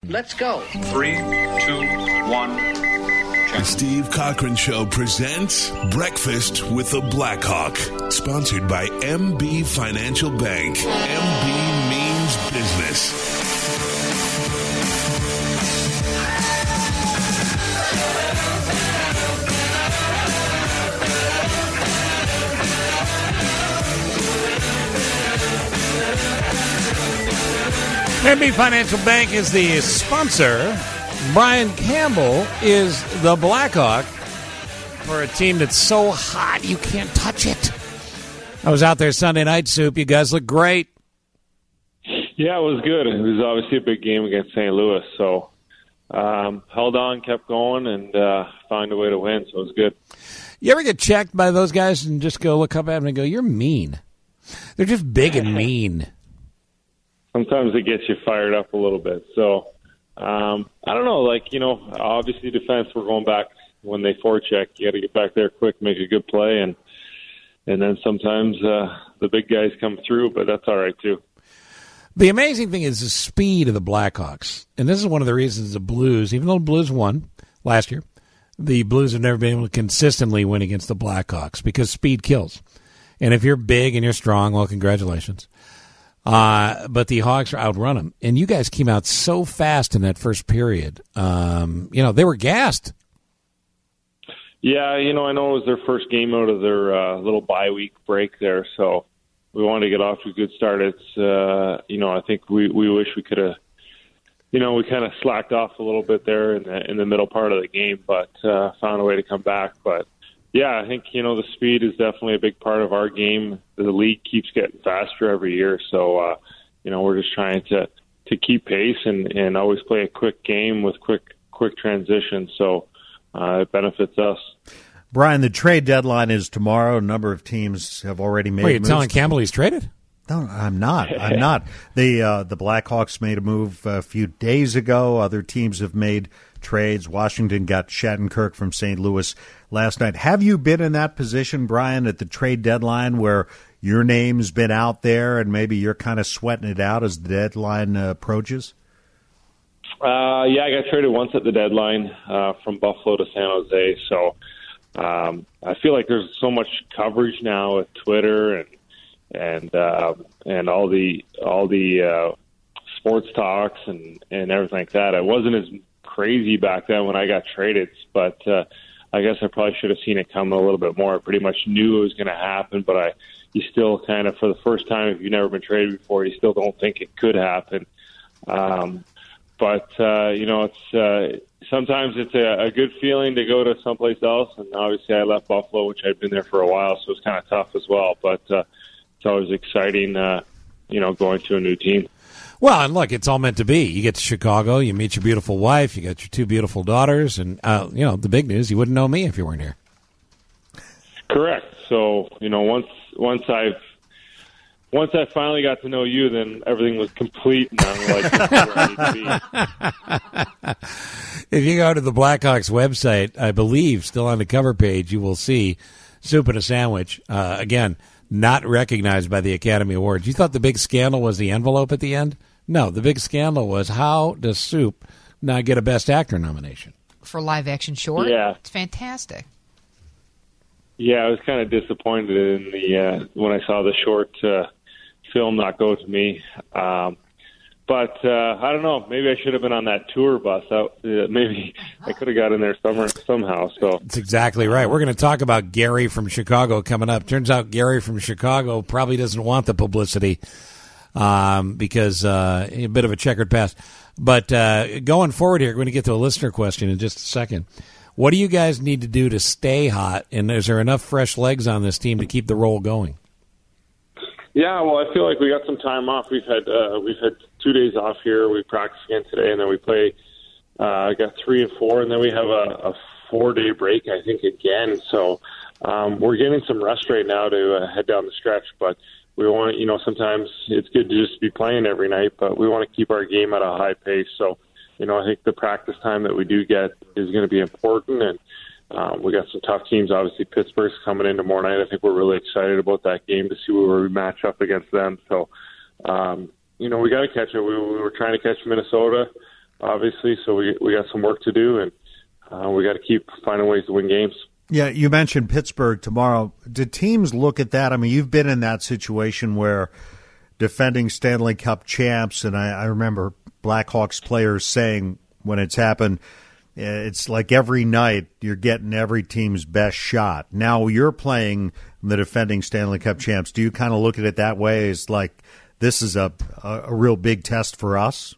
Let's go. 3, 2, 1. The Steve Cochran Show presents Breakfast with the Blackhawk, sponsored by MB Financial Bank. MB means business. MB Financial Bank is the sponsor. Brian Campbell is the Blackhawk for a team that's so hot you can't touch it. I was out there Sunday night, Soup. You guys look great. Yeah, it was good. It was obviously a big game against St. Louis, so held on, kept going, and found a way to win, so it was good. You ever get checked by those guys and just go look up at them and go, you're mean? They're just big and mean. Sometimes it gets you fired up a little bit. So, I don't know, obviously defense, we're going back when they forecheck. You got to get back there quick, make a good play, and then sometimes the big guys come through, but that's all right too. The amazing thing is the speed of the Blackhawks. And this is one of the reasons the Blues, even though the Blues won last year, the Blues have never been able to consistently win against the Blackhawks because speed kills. And if you're big and you're strong, well, congratulations. But the Hawks are outrun them. And you guys came out so fast in that first period. They were gassed. Yeah, I know it was their first game out of their little bye-week break there, so we wanted to get off to a good start. It's, I think we wish we could have, we kind of slacked off a little bit there in the middle part of the game, but found a way to come back. But, yeah, I think, the speed is definitely a big part of our game. The league keeps getting faster every year, so, we're just trying to keep pace and always play a quick game with quick transition, so it benefits us. Brian, the trade deadline is tomorrow. A number of teams have already made moves. Wait, you're telling Campbell he's traded? No, I'm not. The Blackhawks made a move a few days ago. Other teams have made trades. Washington got Shattenkirk from St. Louis last night. Have you been in that position, Brian, at the trade deadline where your name's been out there and maybe you're kind of sweating it out as the deadline approaches? Yeah, I got traded once at the deadline from Buffalo to San Jose. So I feel like there's so much coverage now with Twitter and all the sports talks and everything like that. It wasn't as crazy back then when I got traded, but I guess I probably should have seen it coming a little bit more. I pretty much knew it was going to happen, but you still kind of, for the first time, if you've never been traded before, you still don't think it could happen. But it's sometimes it's a good feeling to go to someplace else, and obviously I left Buffalo, which I'd been there for a while, so it's kind of tough as well. But it's always exciting, going to a new team. Well, and look, it's all meant to be. You get to Chicago, you meet your beautiful wife, you got your two beautiful daughters, and the big news, you wouldn't know me if you weren't here. Correct. So once I finally got to know you, then everything was complete, and I'm like, this is where I need to be. If you go to the Blackhawks website, I believe, still on the cover page, you will see Soup and a Sandwich. Again, not recognized by the Academy Awards. You thought the big scandal was the envelope at the end? No, the big scandal was how does Soup not get a Best Actor nomination? For live action short? Yeah. It's fantastic. Yeah, I was kind of disappointed in the when I saw the short film not go to me. But I don't know. Maybe I should have been on that tour bus. Maybe I could have got in there somehow. So that's exactly right. We're going to talk about Gary from Chicago coming up. Turns out Gary from Chicago probably doesn't want the publicity because a bit of a checkered past. But going forward here, we're going to get to a listener question in just a second. What do you guys need to do to stay hot? And is there enough fresh legs on this team to keep the roll going? Yeah, well, I feel like we got some time off. We've had 2 days off here. We practice again today, and then we play. Got 3 and 4, and then we have a 4-day break, I think, again. So we're getting some rest right now to head down the stretch. But we want, sometimes it's good to just be playing every night, but we want to keep our game at a high pace. So, I think the practice time that we do get is going to be important, and we got some tough teams. Obviously, Pittsburgh's coming in tomorrow night. I think we're really excited about that game to see where we match up against them. So, we got to catch it. We were trying to catch Minnesota. obviously. So we got some work to do, and we got to keep finding ways to win games. Yeah, you mentioned Pittsburgh tomorrow. Do teams look at that? I mean, you've been in that situation where defending Stanley Cup champs, and I remember Blackhawks players saying when it's happened, it's like every night you're getting every team's best shot. Now you're playing the defending Stanley Cup champs. Do you kind of look at it that way? As like this is a real big test for us?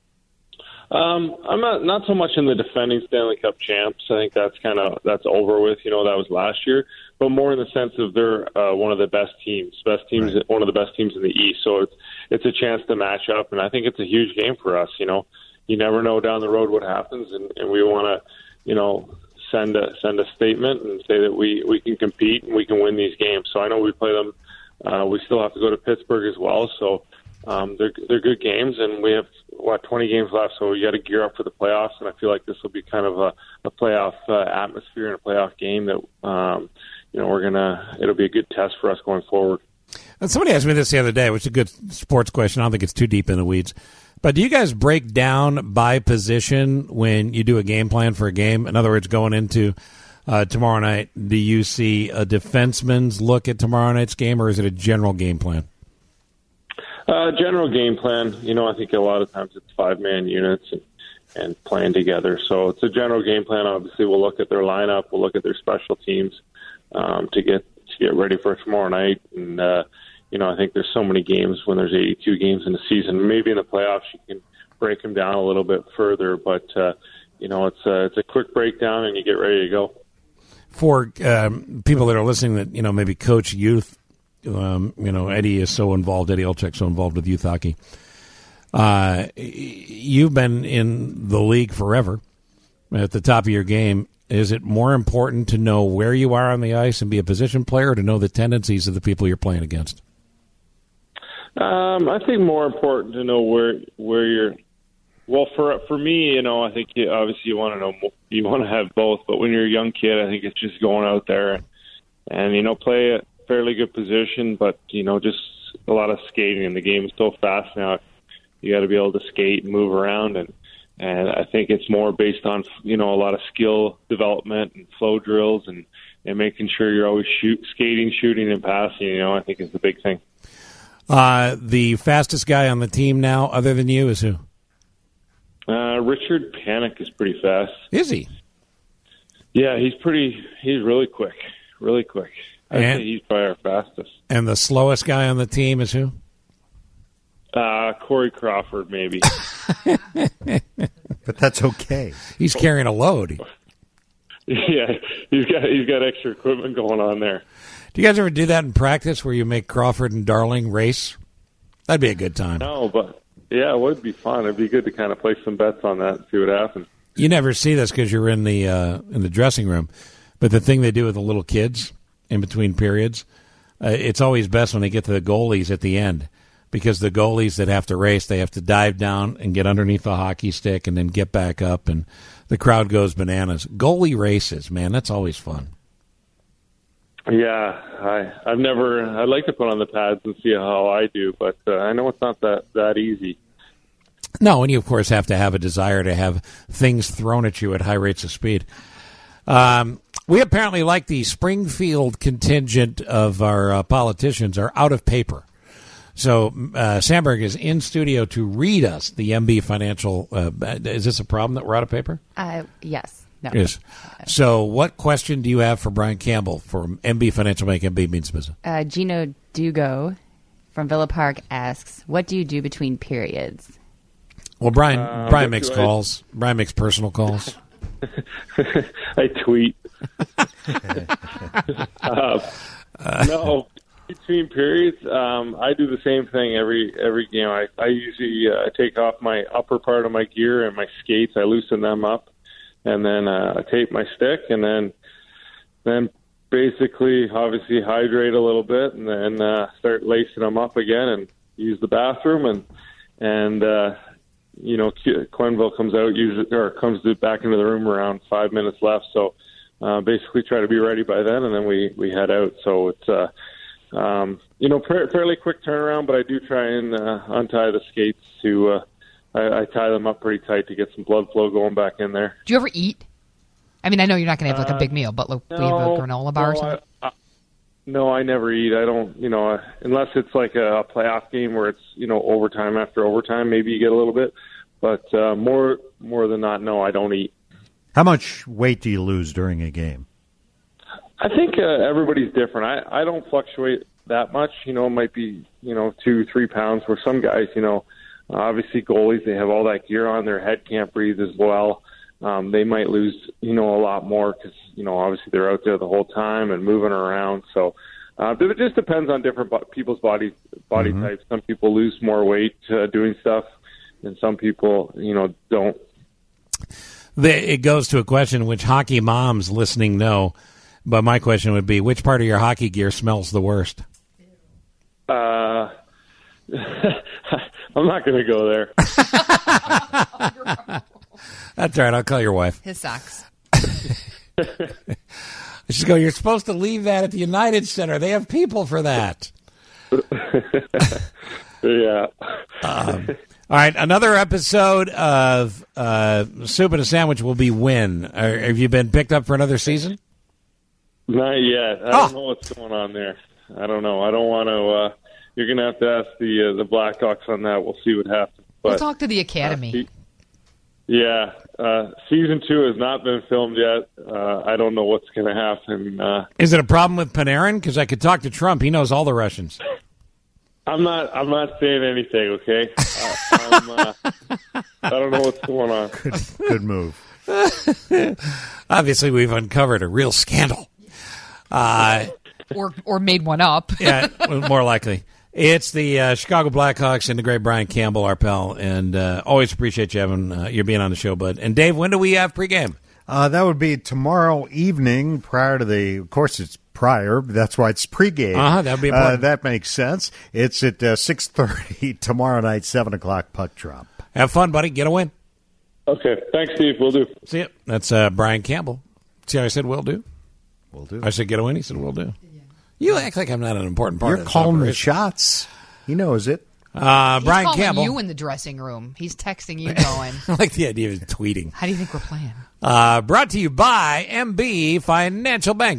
I'm not so much in the defending Stanley Cup champs. I think that's over with. That was last year, but more in the sense of they're one of the best teams, right. One of the best teams in the East. So it's a chance to match up, and I think it's a huge game for us. You never know down the road what happens, and we want to, send a statement and say that we can compete and we can win these games. So I know we play them. We still have to go to Pittsburgh as well. So they're good games, and we have 20 games left. So you got to gear up for the playoffs, and I feel like this will be kind of a playoff atmosphere and a playoff game that it'll be a good test for us going forward. And somebody asked me this the other day, which is a good sports question. I don't think it's too deep in the weeds. But do you guys break down by position when you do a game plan for a game? In other words, going into tomorrow night, do you see a defenseman's look at tomorrow night's game, or is it a general game plan? General game plan. I think a lot of times it's 5-man units and playing together. So it's a general game plan. Obviously, we'll look at their lineup. We'll look at their special teams to get ready for tomorrow night. And I think there's so many games when there's 82 games in the season. Maybe in the playoffs you can break them down a little bit further, but it's a quick breakdown and you get ready to go. For people that are listening that maybe coach youth, Eddie is so involved. Eddie Olczyk's so involved with youth hockey. You've been in the league forever. At the top of your game, is it more important to know where you are on the ice and be a position player, or to know the tendencies of the people you're playing against? I think more important to know where you're. Well, for me, I think obviously you want to know, you want to have both. But when you're a young kid, I think it's just going out there and play a fairly good position, but just a lot of skating. And the game is so fast now. You got to be able to skate and move around, and I think it's more based on a lot of skill development and flow drills and making sure you're always skating, shooting, and passing. I think is the big thing. The fastest guy on the team now, other than you, is who? Richard Panik is pretty fast. Is he? Yeah, he's really quick. Really quick. I'd say he's probably our fastest. And the slowest guy on the team is who? Corey Crawford, maybe. But that's okay. He's carrying a load. Yeah, he's got extra equipment going on there. Do you guys ever do that in practice where you make Crawford and Darling race? That'd be a good time. No, but yeah, it would be fun. It'd be good to kind of place some bets on that and see what happens. You never see this because you're in the dressing room, but the thing they do with the little kids in between periods, it's always best when they get to the goalies at the end, because the goalies that have to race, they have to dive down and get underneath the hockey stick and then get back up, and the crowd goes bananas. Goalie races, man, that's always fun. Yeah, I'd like to put on the pads and see how I do, but I know it's not that easy. No, and you, of course, have to have a desire to have things thrown at you at high rates of speed. We apparently, like the Springfield contingent of our politicians, are out of paper. So Sandberg is in studio to read us the MB Financial. Is this a problem that we're out of paper? Yes. No. Yes. So what question do you have for Brian Campbell for MB Financial Bank, MB Means Business? Gino Dugo from Villa Park asks, what do you do between periods? Well, Brian makes calls. Brian makes personal calls. I tweet. No, between periods, I do the same thing every game. I usually take off my upper part of my gear and my skates. I loosen them up, and then I tape my stick, and then basically, obviously, hydrate a little bit, and then start lacing them up again, and use the bathroom, and Quenville comes back into the room around 5 minutes left. So basically, try to be ready by then, and then we head out. So it's fairly quick turnaround, but I do try and untie the skates to I tie them up pretty tight to get some blood flow going back in there. Do you ever eat? I mean, I know you're not going to have like a big meal, but like, we have a granola bar or something? No, I never eat. I don't, unless it's like a playoff game where it's, overtime after overtime, maybe you get a little bit. But more than not, no, I don't eat. How much weight do you lose during a game? I think everybody's different. I don't fluctuate that much. It might be, 2-3 pounds, where some guys, obviously goalies, they have all that gear on, their head can't breathe as well. They might lose, a lot more because, obviously they're out there the whole time and moving around. So it just depends on different people's body types. Some people lose more weight doing stuff, and some people, don't. It goes to a question which hockey moms listening know, but my question would be, which part of your hockey gear smells the worst? I'm not going to go there. That's all right. I'll call your wife. His socks. She's go, you're supposed to leave that at the United Center. They have people for that. Yeah. All right. Another episode of Soup and a Sandwich will be when? Have you been picked up for another season? Not yet. I don't know what's going on there. I don't know. I don't want to. You're going to have to ask the Blackhawks on that. We'll see what happens. But, we'll talk to the Academy. Yeah. Season 2 has not been filmed yet. I don't know what's going to happen. Is it a problem with Panarin? Because I could talk to Trump. He knows all the Russians. I'm not saying anything, okay? I don't know what's going on. Good move. Obviously, we've uncovered a real scandal. Or made one up. Yeah, more likely. It's the Chicago Blackhawks and the great Brian Campbell, our pal, and always appreciate you you being on the show, bud. And Dave, when do we have pregame? That would be tomorrow evening prior to of course it's prior, that's why it's pregame. That'd be important. That makes sense. It's at 6:30 tomorrow night, 7 o'clock puck drop. Have fun, buddy. Get a win. Okay. Thanks, Steve. We'll do. See you. That's Brian Campbell. See how I said will do? Will do. I said get a win. He said will do. You act like I'm not an important part You're of this calling the operation. shots. He knows it. Brian calling Campbell. you in the dressing room. He's texting you going, I like the idea of tweeting. how do you think we're playing? Brought to you by MB Financial Bank.